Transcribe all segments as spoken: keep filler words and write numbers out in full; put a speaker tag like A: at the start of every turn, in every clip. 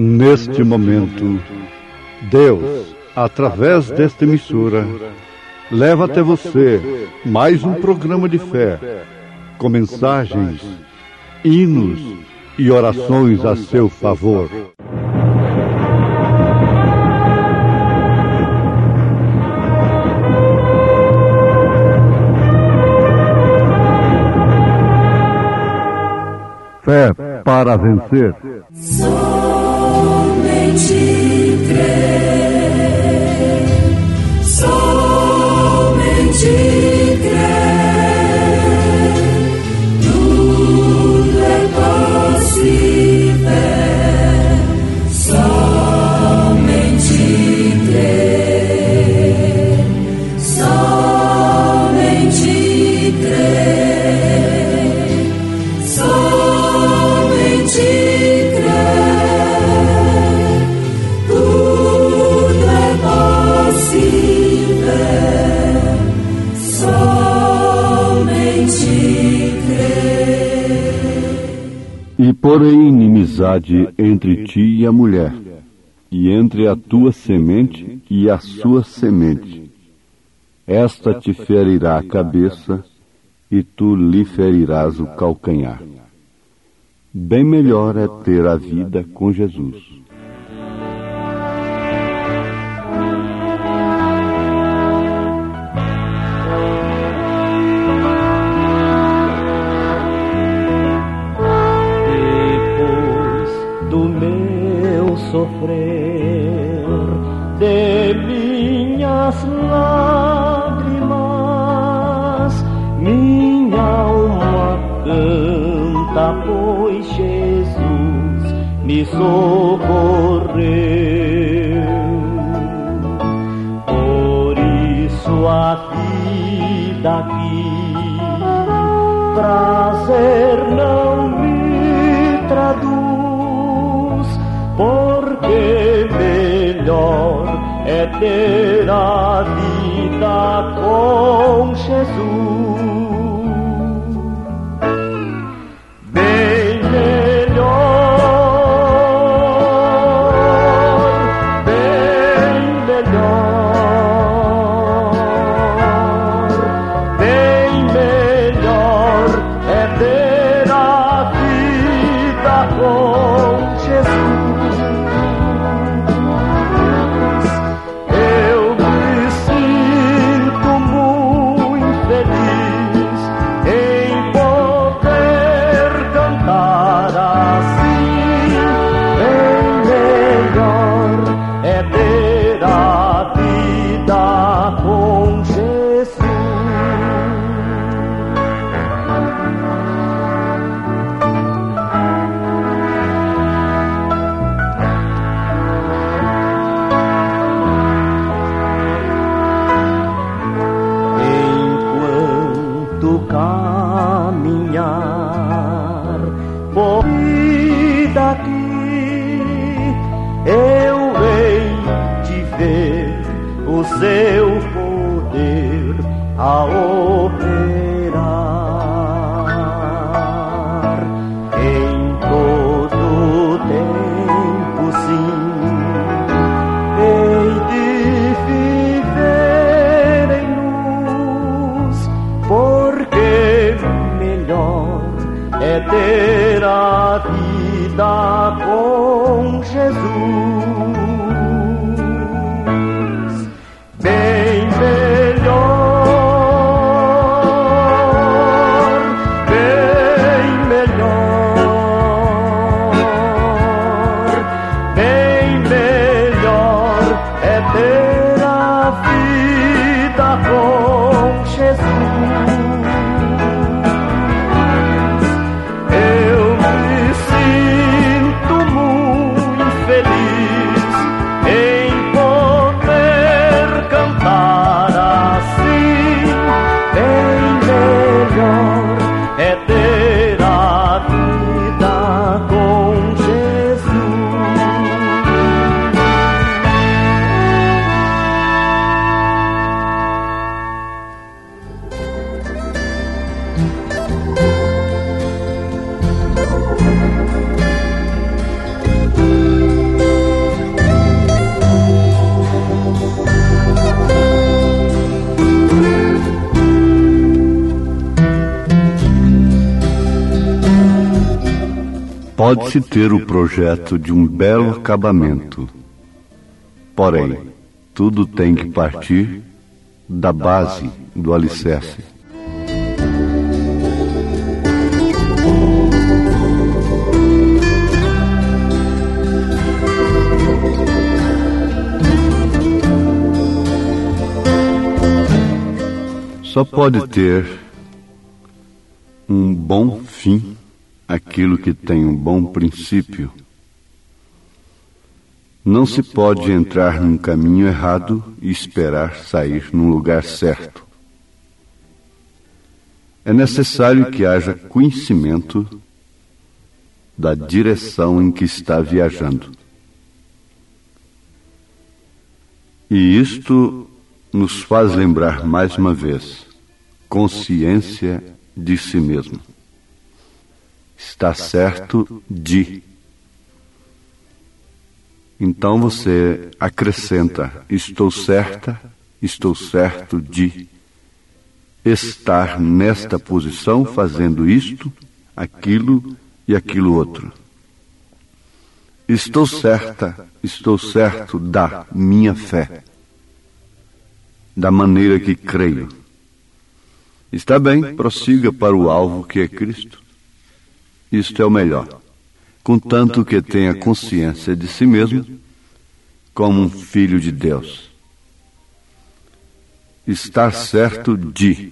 A: Neste momento, Deus, através desta emissora, leva até você mais um programa de fé, com mensagens, hinos e orações a seu favor. Fé para vencer.
B: Somente crer, somente crer, tudo é possível, somente crer, somente crer, somente
C: E porém inimizade entre ti e a mulher, e entre a tua semente e a sua semente. Esta te ferirá a cabeça, e tu lhe ferirás o calcanhar. Bem melhor é ter a vida com Jesus.
D: Sofrer de minhas lágrimas, minha alma canta, pois Jesus me socorreu. Por isso a vida aqui prazer não me traduz, porque melhor é ter a vida com Jesus. Bem melhor, bem melhor, bem melhor é ter a vida com Jesus. Caminhar por daqui, eu hei de ver o seu poder a operar em todo tempo, sim, hei de viver em luz, porque melhor é ter a vida com Jesus. Bem melhor, bem melhor, bem melhor é ter a vida com Jesus.
C: Pode-se ter o projeto de um belo acabamento, porém, tudo tem que partir da base, do alicerce. Só pode ter um bom fim aquilo que tem um bom princípio. Não se pode entrar num caminho errado e esperar sair num lugar certo. É necessário que haja conhecimento da direção em que está viajando. E isto nos faz lembrar mais uma vez, consciência de si mesmo. Está certo de. Então você acrescenta, estou certa, estou certo de estar nesta posição, fazendo isto, aquilo e aquilo outro. Estou certa, estou certo da minha fé, da maneira que creio. Está bem, prossiga para o alvo que é Cristo. Isto é o melhor, contanto que tenha consciência de si mesmo como um filho de Deus. Estar certo de.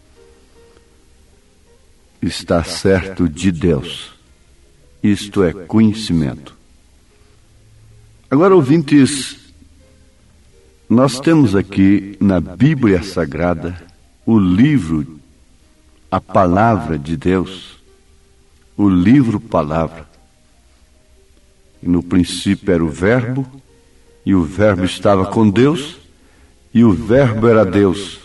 C: Estar certo de Deus. Isto é conhecimento. Agora, ouvintes, nós temos aqui na Bíblia Sagrada o livro, a palavra de Deus, o livro palavra. E no princípio era o verbo, e o verbo estava com Deus, e o verbo era Deus.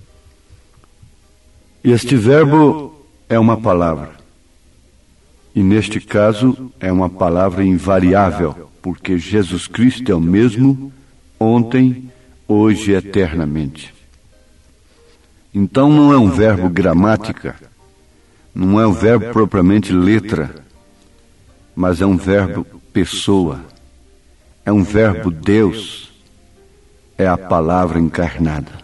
C: E este verbo é uma palavra. E neste caso é uma palavra invariável, porque Jesus Cristo é o mesmo ontem, hoje e eternamente. Então não é um verbo gramática, não é um verbo propriamente letra, mas é um verbo pessoa, é um verbo Deus, é a palavra encarnada.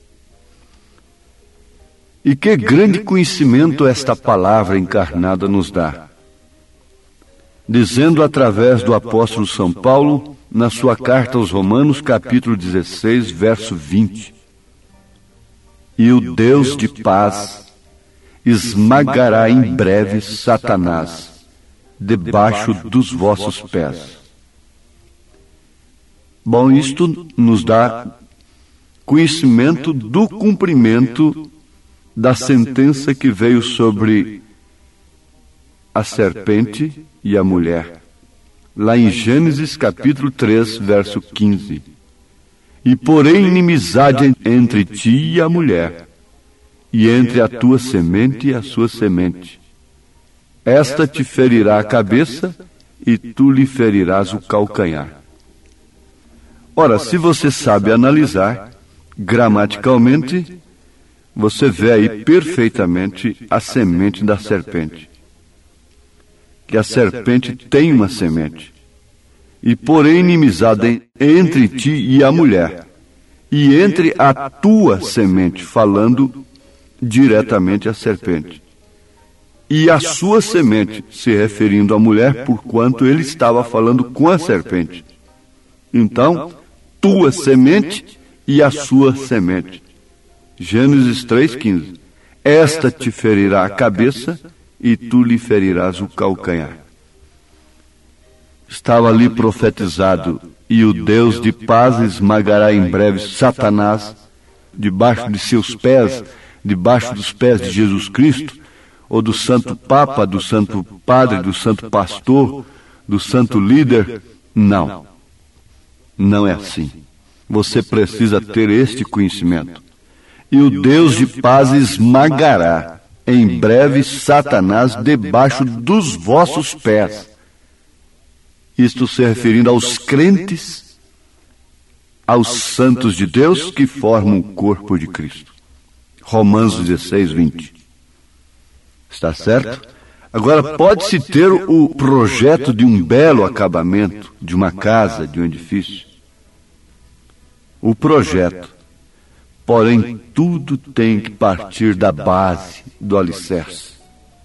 C: E que grande conhecimento esta palavra encarnada nos dá, dizendo através do apóstolo São Paulo, na sua carta aos Romanos, capítulo dezesseis, verso vinte. E o Deus de paz esmagará em breve Satanás debaixo dos vossos pés. Bom, isto nos dá conhecimento do cumprimento da sentença que veio sobre a serpente e a mulher, lá em Gênesis capítulo três, verso quinze. E porém inimizade entre ti e a mulher, e entre a tua semente e a sua semente. Esta te ferirá a cabeça, e tu lhe ferirás o calcanhar. Ora, se você sabe analisar, gramaticalmente, você vê aí perfeitamente a semente da serpente. Que a serpente tem uma semente. E porém inimizade entre ti e a mulher, e entre a tua semente, falando diretamente à serpente, e a sua semente, se referindo à mulher, porquanto ele estava falando com a serpente. Então, tua semente e a sua semente. Gênesis três, quinze. Esta te ferirá a cabeça, e tu lhe ferirás o calcanhar. Estava ali profetizado, e o Deus de paz esmagará em breve Satanás debaixo de seus pés, debaixo dos pés de Jesus Cristo, ou do santo Papa, do santo Padre, do santo Pastor, do santo líder. Não, não é assim. Você precisa ter este conhecimento. E o Deus de paz esmagará em breve Satanás debaixo dos vossos pés. Isto se referindo aos crentes, aos santos de Deus que formam o corpo de Cristo. Romanos dezesseis, vinte. Está certo? Agora, pode-se ter o projeto de um belo acabamento, de uma casa, de um edifício. O projeto, porém, tudo tem que partir da base, do alicerce.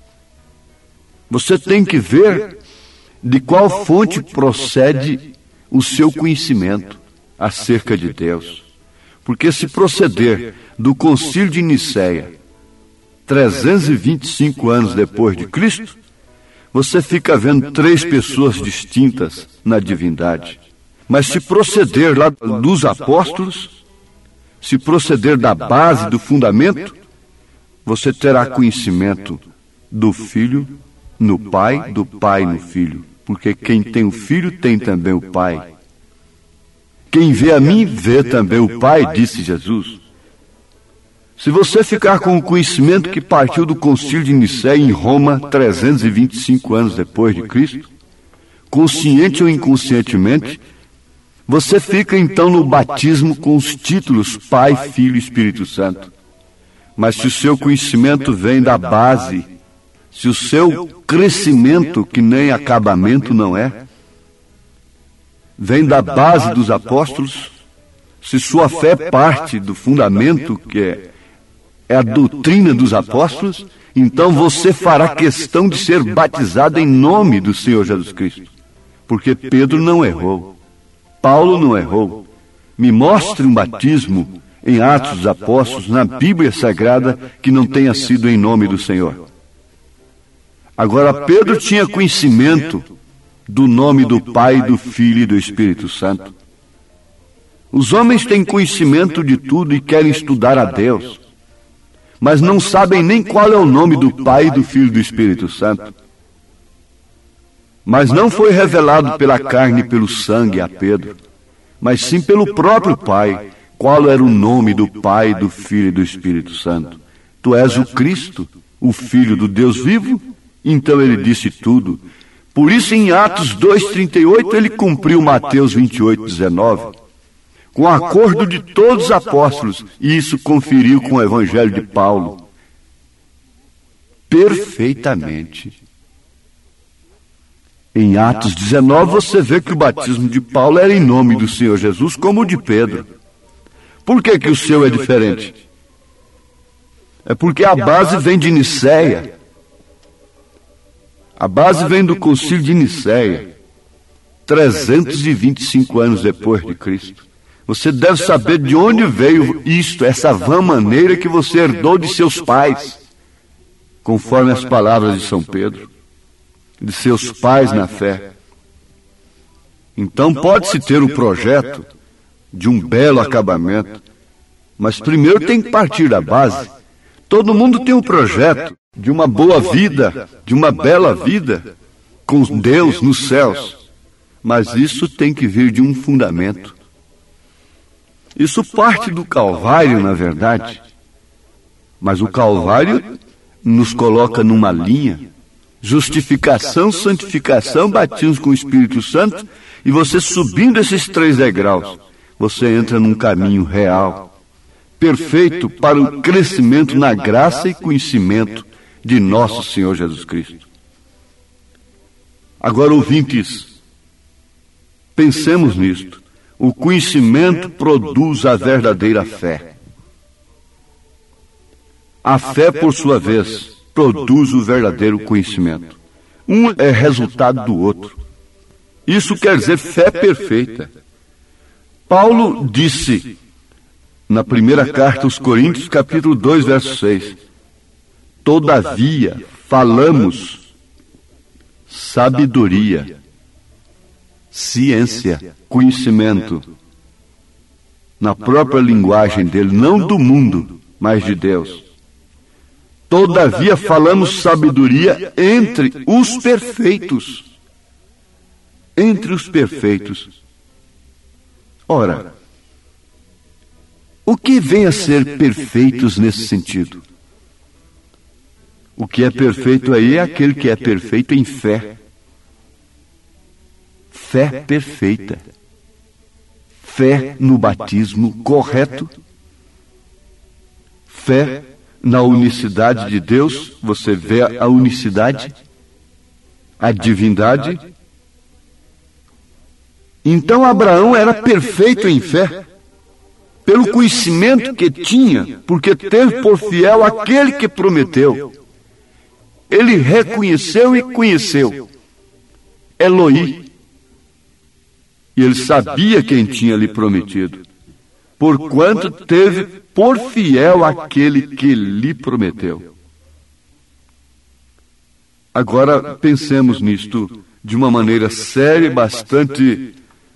C: Você tem que ver de qual fonte procede o seu conhecimento acerca de Deus. Porque se proceder do Concílio de Nicéia, trezentos e vinte e cinco anos depois de Cristo, você fica vendo três pessoas distintas na divindade. Mas se proceder lá dos apóstolos, se proceder da base, do fundamento, você terá conhecimento do Filho no Pai, do Pai no Filho. Porque quem tem o Filho tem também o Pai. Quem vê a mim, vê também o Pai, disse Jesus. Se você ficar com o conhecimento que partiu do Concílio de Nicéia em Roma, trezentos e vinte e cinco anos depois de Cristo, consciente ou inconscientemente, você fica então no batismo com os títulos Pai, Filho e Espírito Santo. Mas se o seu conhecimento vem da base, se o seu crescimento, que nem acabamento não é, vem da base dos apóstolos, se sua fé parte do fundamento, que é, é a doutrina dos apóstolos, então você fará questão de ser batizado em nome do Senhor Jesus Cristo. Porque Pedro não errou, Paulo não errou. Me mostre um batismo em Atos dos Apóstolos, na Bíblia Sagrada, que não tenha sido em nome do Senhor. Agora, Pedro tinha conhecimento do nome do Pai, do Filho e do Espírito Santo. Os homens têm conhecimento de tudo e querem estudar a Deus, mas não sabem nem qual é o nome do Pai, do Filho e do Espírito Santo. Mas não foi revelado pela carne e pelo sangue a Pedro, mas sim pelo próprio Pai, qual era o nome do Pai, do Filho e do Espírito Santo. Tu és o Cristo, o Filho do Deus vivo? Então ele disse tudo. Por isso, em Atos dois, trinta e oito, ele cumpriu Mateus vinte e oito, dezenove, com o acordo de todos os apóstolos, e isso conferiu com o Evangelho de Paulo. Perfeitamente. Em Atos dezenove, você vê que o batismo de Paulo era em nome do Senhor Jesus, como o de Pedro. Por que que o seu é diferente? É porque a base vem de Nicéia. A base vem do Concílio de Nicéia, trezentos e vinte e cinco anos depois de Cristo. Você deve saber de onde veio isto, essa vã maneira que você herdou de seus pais, conforme as palavras de São Pedro, de seus pais na fé. Então pode-se ter um projeto de um belo acabamento, mas primeiro tem que partir da base. Todo mundo tem um projeto de uma boa vida, de uma bela vida, com Deus nos céus. Mas isso tem que vir de um fundamento. Isso parte do Calvário, na verdade. Mas o Calvário nos coloca numa linha. Justificação, santificação, batismo com o Espírito Santo. E você subindo esses três degraus, você entra num caminho real, perfeito para o crescimento na graça e conhecimento de nosso Senhor Jesus Cristo. Agora, ouvintes, pensemos nisto. O conhecimento produz a verdadeira fé. A fé, por sua vez, produz o verdadeiro conhecimento. Um é resultado do outro. Isso quer dizer fé perfeita. Paulo disse na primeira carta aos Coríntios, capítulo dois, verso seis, todavia falamos sabedoria, ciência, conhecimento, na própria linguagem dele, não do mundo, mas de Deus. Todavia falamos sabedoria entre os perfeitos. Entre os perfeitos. Ora, o que vem a ser perfeitos nesse sentido? O que é perfeito aí é aquele que é perfeito em fé. Fé perfeita. Fé no batismo correto. Fé na unicidade de Deus. Você vê a unicidade a divindade. Então Abraão era perfeito em fé, pelo conhecimento que tinha, porque teve por fiel aquele que prometeu. Ele reconheceu e conheceu Eloí. E ele sabia quem tinha lhe prometido, porquanto teve por fiel aquele que lhe prometeu. Agora pensemos nisto de uma maneira séria e bastante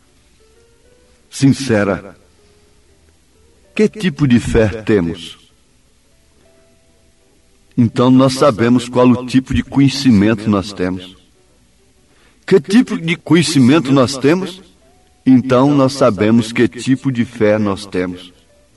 C: sincera. Que tipo de fé temos? Então nós sabemos qual o tipo de conhecimento nós temos. Que tipo de conhecimento nós temos? Então nós sabemos que tipo de fé nós temos.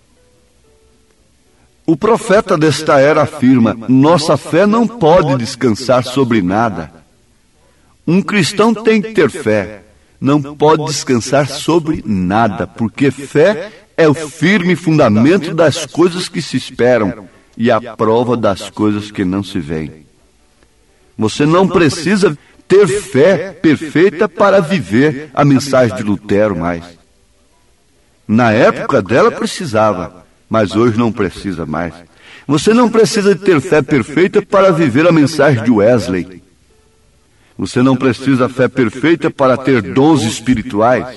C: O profeta desta era afirma: nossa fé não pode descansar sobre nada. Um cristão tem que ter fé, não pode descansar sobre nada, porque fé é o firme fundamento das coisas que se esperam e a prova das coisas que não se veem. Você não precisa ter fé perfeita para viver a mensagem de Lutero mais. Na época dela precisava, mas hoje não precisa mais. Você não precisa ter fé perfeita para viver a mensagem de Wesley. Você não precisa fé perfeita para ter dons espirituais.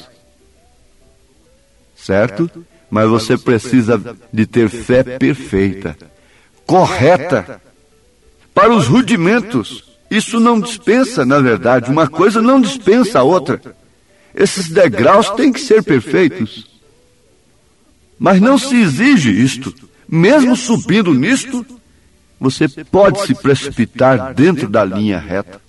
C: Certo? Mas você precisa de ter fé perfeita, correta, para os rudimentos. Isso não dispensa, na verdade, uma coisa não dispensa a outra. Esses degraus têm que ser perfeitos. Mas não se exige isto. Mesmo subindo nisto, você pode se precipitar dentro da linha reta.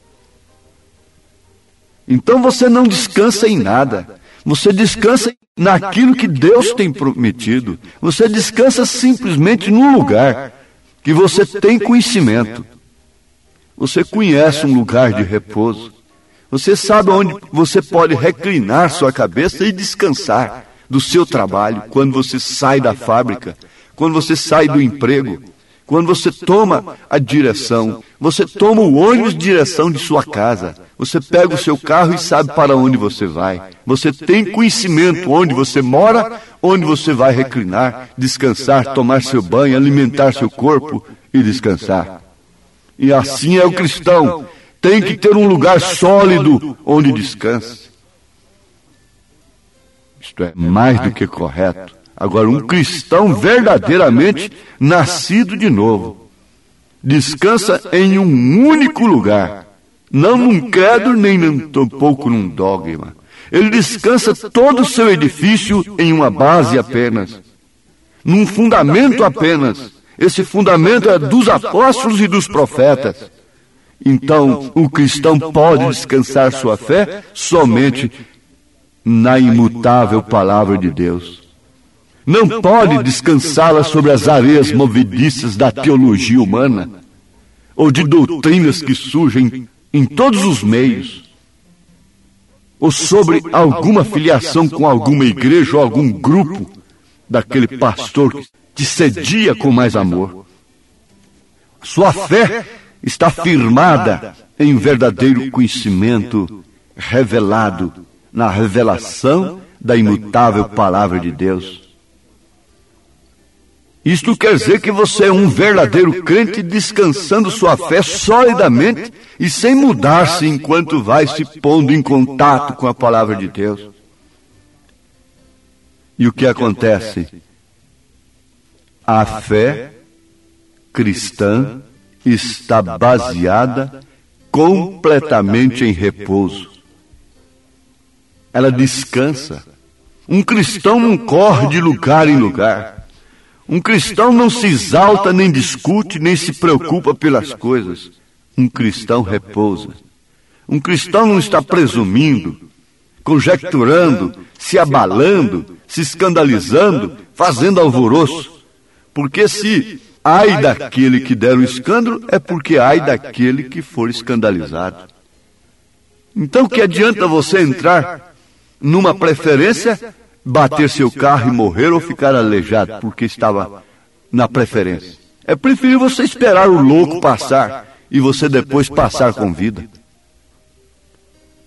C: Então você não descansa em nada. Você descansa naquilo que Deus tem prometido. Você descansa simplesmente num lugar que você tem conhecimento. Você conhece um lugar de repouso. Você sabe onde você pode reclinar sua cabeça e descansar do seu trabalho, quando você sai da fábrica, quando você sai do emprego, quando você toma a direção, você toma o ônibus de direção de sua casa, você pega o seu carro e sabe para onde você vai. Você tem conhecimento onde você mora, onde você vai reclinar, descansar, tomar seu banho, alimentar seu corpo e descansar. E assim é o cristão. Tem que ter um lugar sólido onde descanse. Isto é mais do que correto. Agora, um cristão verdadeiramente nascido de novo descansa em um único lugar, não num credo nem tampouco num dogma. Ele descansa todo o seu edifício em uma base apenas, num fundamento apenas. Esse fundamento é dos apóstolos e dos profetas. Então, o cristão pode descansar sua fé somente na imutável palavra de Deus. Não pode descansá-la sobre as areias movediças da teologia humana ou de doutrinas que surgem em todos os meios, ou sobre alguma filiação com alguma igreja ou algum grupo daquele pastor que te cedia com mais amor. Sua fé está firmada em verdadeiro conhecimento revelado na revelação da imutável palavra de Deus. Isto quer dizer que você é um verdadeiro crente descansando sua fé solidamente e sem mudar-se enquanto vai se pondo em contato com a palavra de Deus. E o que acontece? A fé cristã está baseada completamente em repouso. Ela descansa. Um cristão não corre de lugar em lugar. Um cristão não se exalta, nem discute, nem se preocupa pelas coisas. Um cristão repousa. Um cristão não está presumindo, conjecturando, se abalando, se escandalizando, fazendo alvoroço. Porque se ai daquele que der o escândalo, é porque ai daquele que for escandalizado. Então que adianta você entrar numa preferência, bater seu carro e morrer ou ficar aleijado porque estava na preferência? É preferível você esperar o louco passar e você depois passar com vida.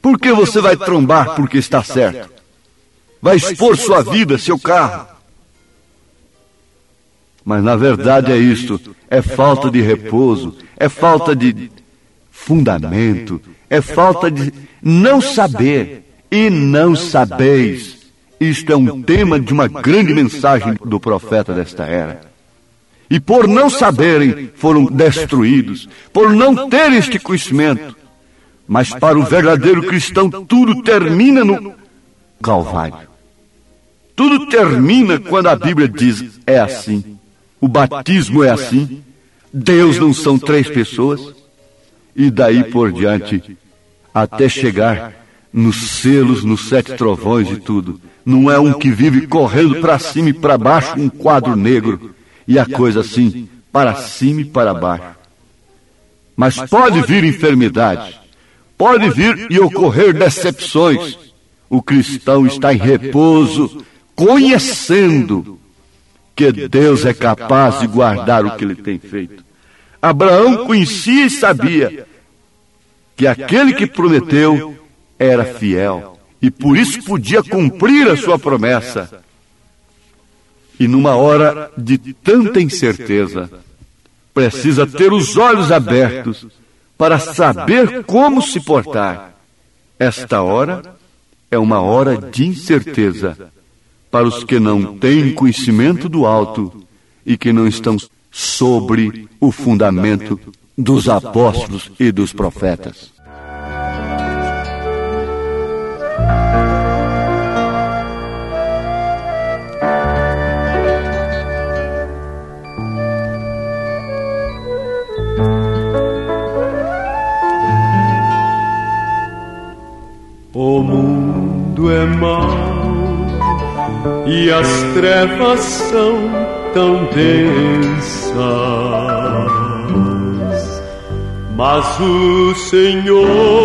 C: Por que você vai trombar porque está certo? Vai expor sua vida, seu carro? Mas na verdade é isto, é falta de repouso, é falta de fundamento, é falta de não saber e não sabeis. Isto é um tema de uma grande mensagem do profeta desta era. E por não saberem, foram destruídos, por não terem este conhecimento. Mas para o verdadeiro cristão, tudo termina no Calvário. Tudo termina quando a Bíblia diz, é assim. O batismo é assim. Deus não são três pessoas. E daí por diante, até chegar nos selos, nos sete trovões e tudo. Não é um que vive correndo para cima e para baixo, um quadro negro. E a coisa assim, para cima e para baixo. Mas pode vir enfermidade. Pode vir e ocorrer decepções. O cristão está em repouso, conhecendo que Deus é capaz de guardar o que ele tem feito. Abraão conhecia e sabia que aquele que prometeu era fiel e por isso podia cumprir a sua promessa. E numa hora de tanta incerteza, precisa ter os olhos abertos para saber como se portar. Esta hora é uma hora de incerteza para os que não têm conhecimento do alto e que não estão sobre o fundamento dos apóstolos e dos profetas.
D: O mundo é mau e as trevas são tão densas, mas o Senhor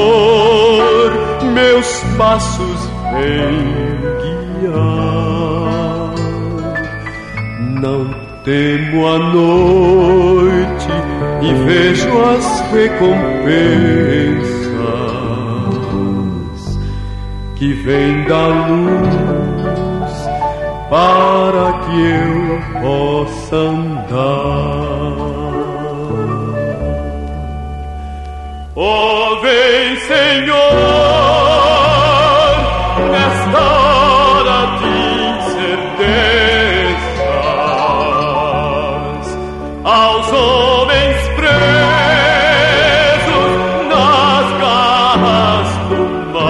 D: meus passos vem guiar. Não temo a noite e vejo as recompensas que vem da luz para que eu possa andar. Oh, vem, Senhor, nesta hora de incertezas, aos homens presos nas garras do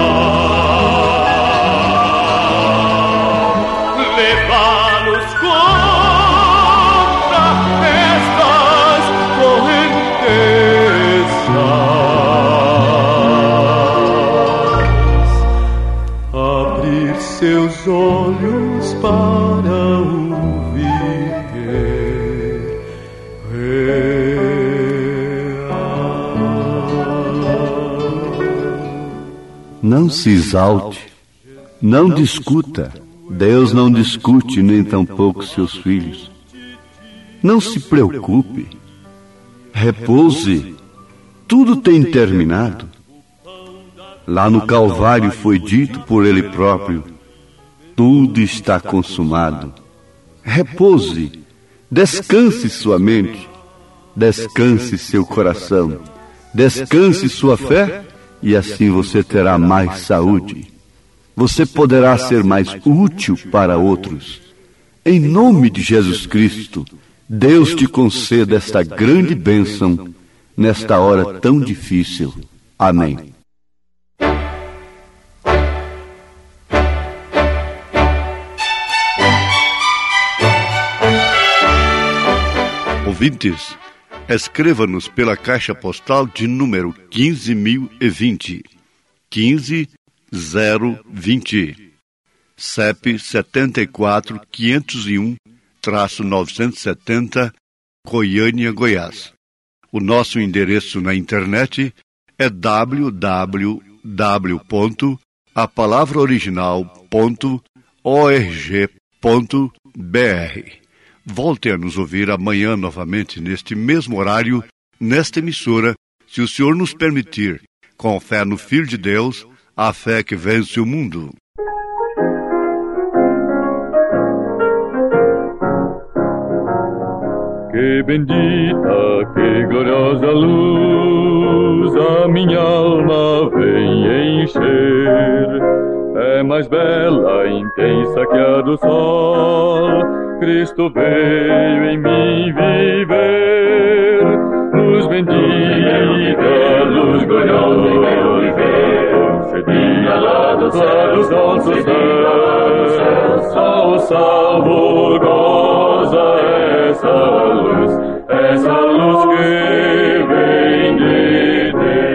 D: seus olhos para ouvir real.
C: Não se exalte, não discuta. Deus não discute nem tampouco seus filhos. Não se preocupe, repouse, tudo tem terminado. Lá no Calvário foi dito por Ele próprio, tudo está consumado. Repouse, descanse sua mente, descanse seu coração, descanse sua fé e assim você terá mais saúde. Você poderá ser mais útil para outros. Em nome de Jesus Cristo, Deus te conceda esta grande bênção nesta hora tão difícil. Amém.
A: Ouvintes, escreva-nos pela caixa postal de número quinze mil e vinte, quinze zero vinte, C E P setenta e quatro quinhentos e um novecentos e setenta, Goiânia, Goiás. O nosso endereço na internet é w w w ponto a palavra original ponto org ponto b r. Volte a nos ouvir amanhã novamente neste mesmo horário, nesta emissora, se o Senhor nos permitir, com fé no Filho de Deus, a fé que vence o mundo.
D: Que bendita, que gloriosa luz a minha alma vem encher. É mais bela, intensa que a do sol. Cristo veio em mim viver. Luz bendita, luz gloriosa, concedida lá dos céus, nossos céus. Só o salvo goza essa luz, essa luz que vem de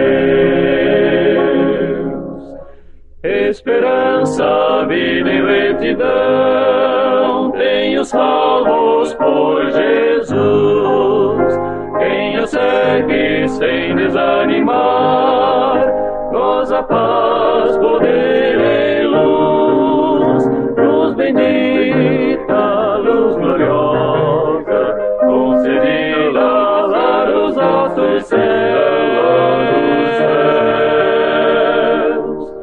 D: Deus. Esperança, vida e retidão, tenho salvos por Jesus. Quem o segue sem desanimar, goza paz, poder e luz. Luz bendita, luz gloriosa, concedida lá dos altos céus.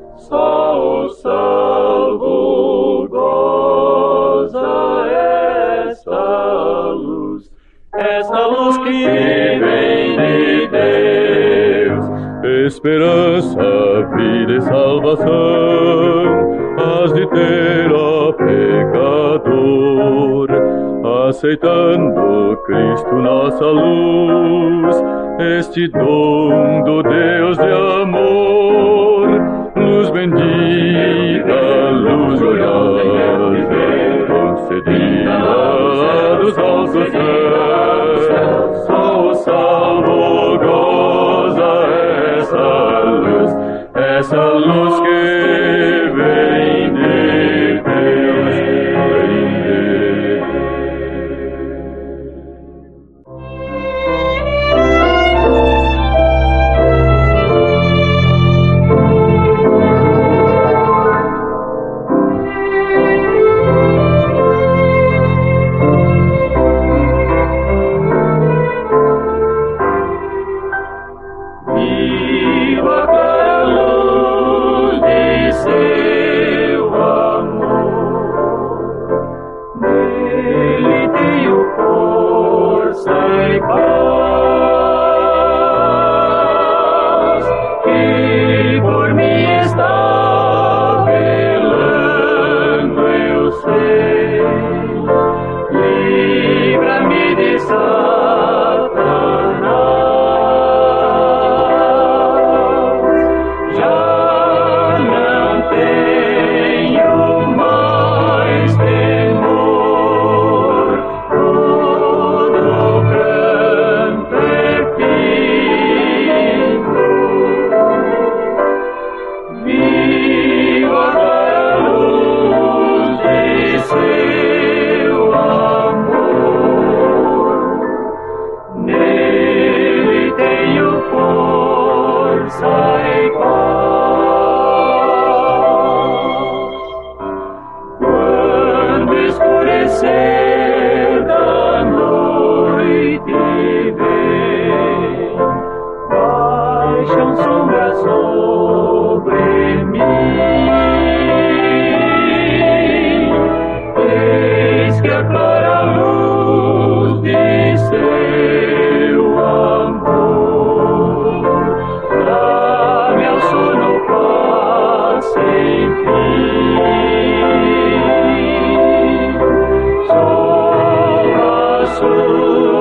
D: Só o salvo goza esta luz, esta luz que vem de Deus. Esperança, vida e salvação has de ter, ó pecador, aceitando Cristo nossa luz, este dom do Deus de amor. Luz bendita, luz gloriosa, concedida dos altos céus. Só o salvo goza essa luz, essa luz que vem de Deus, vem de
B: Sou a sua